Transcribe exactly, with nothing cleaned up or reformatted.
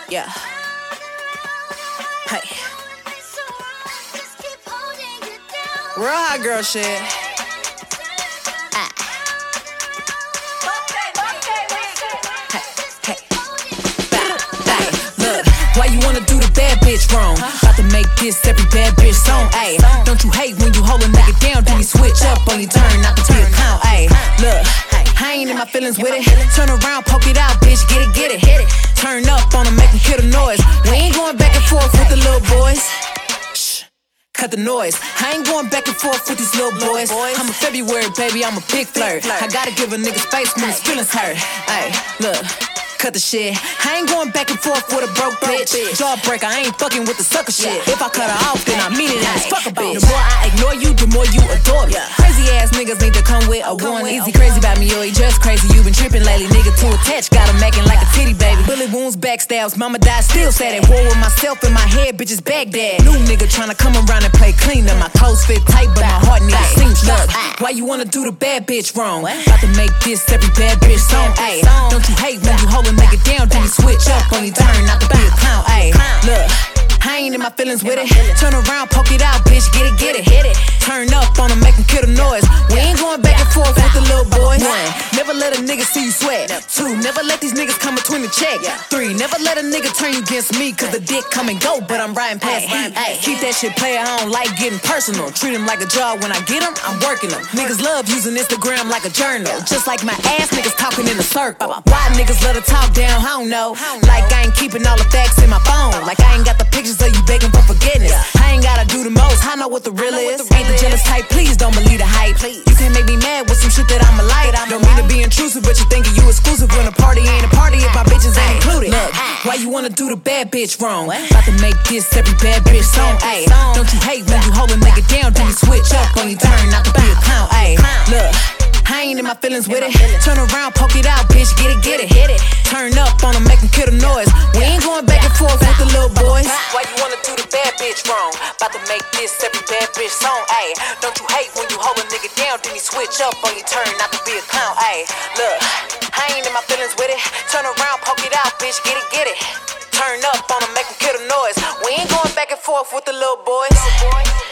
Yeah. Hey. Real hot girl shit. Ah. Hey, hey. Bah, bah. Look, why you wanna do the bad bitch wrong? About to make this every bad bitch song. Ayy, don't you hate when you hold a nigga down? Then you switch up on your turn, not to be a clown. Ayy, look, I ain't in my feelings with it. Turn around, poke it out, bitch, get it, get it. Turn up on them, make them kill the noise. We ain't going back and forth with the little boys. Shh, cut the noise. I ain't going back and forth with these little boys. I'm a February, baby, I'm a big flirt. I gotta give a nigga space when his feelings hurt. Ayy, look. Cut the shit. I ain't going back and forth with a broke bitch. Jawbreaker, I ain't fucking with the sucker shit. If I cut her off, then I mean it as fuck a bitch. The more I ignore you, the more you adore me. Crazy ass niggas need to come with a one. Easy crazy about me, yo, he just crazy. You been tripping lately, nigga too attached. Got him making like a titty baby. Bullet wounds, backstabs, mama died still sad. At war with myself in my head, bitches Baghdad. New nigga tryna come around and play clean. Now my clothes fit tight, but my heart needs a seamstress. Why you wanna do the bad bitch wrong? About to make this every bad bitch song. Ayy, don't you hate when you hold a nigga down, then you switch up on your turn, not to be a clown. Ayy, look, I ain't in my feelings with it. Turn around, poke it out, bitch, get it, get it. Turn up on them, make them kill the noise. We ain't going back and forth with the little boys. One, never let a nigga see you sweat. Two, never let these niggas come between the check. Three, never let a nigga turn you against me, cause the dick come and go, but I'm riding past heat. Keep that shit player, I don't like getting personal. Treat him like a job, when I get him, I'm working him. Niggas love using Instagram like a journal. Just like my ass, niggas talking in a circle. Why niggas let her talk down, I don't know. Like I ain't keeping all the facts in my phone. Like I ain't got the pictures of you begging for forgiveness. I ain't gotta do the most, I know what the real is. Ain't the jealous type, please don't believe the hype. You can't make me mad with some shit that I'ma like. Don't mean to be intrusive, but you thinking you exclusive when a party ain't a party if my bitches ain't included. Look, why you wanna do the bad bitch wrong? About to make this every bad bitch song. Ayy, don't you hate when you hold a nigga down, then you switch up on your turn, not to be a clown. Ayy, look, I ain't in my feelings with it. Turn around, poke it out, bitch, get it, get it. Turn up on them, make them kill the noise. We ain't going back and forth with the little boys. Why you wanna do the bad bitch wrong? About to make this every bad bitch song. Ayy, don't you hate when you hold a nigga down, then you switch up on your turn, not to be a clown. Ayy, look, I ain't in my feelings with it. Turn around, poke it out, bitch, get it, get it. Turn up on them, make them kill the noise. We ain't going back and forth with the little boys.